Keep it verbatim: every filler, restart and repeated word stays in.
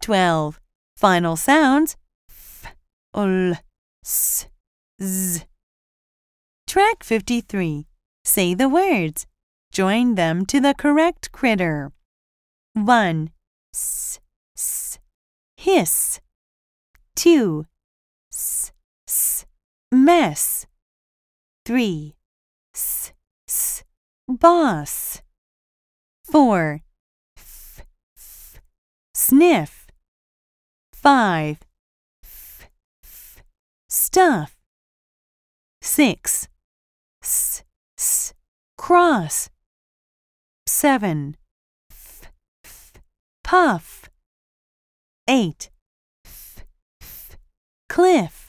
twelve. Final sounds f, ul, s, z. Track fifty-three. Say the words. Join them to the correct critter. one. S, s, hiss. two. S, s, mess. three. S, s, boss. four. F, f, sniff. five. F, f, stuff. six. S, s, cross. seven. F, f, puff. eight. F, f, cliff.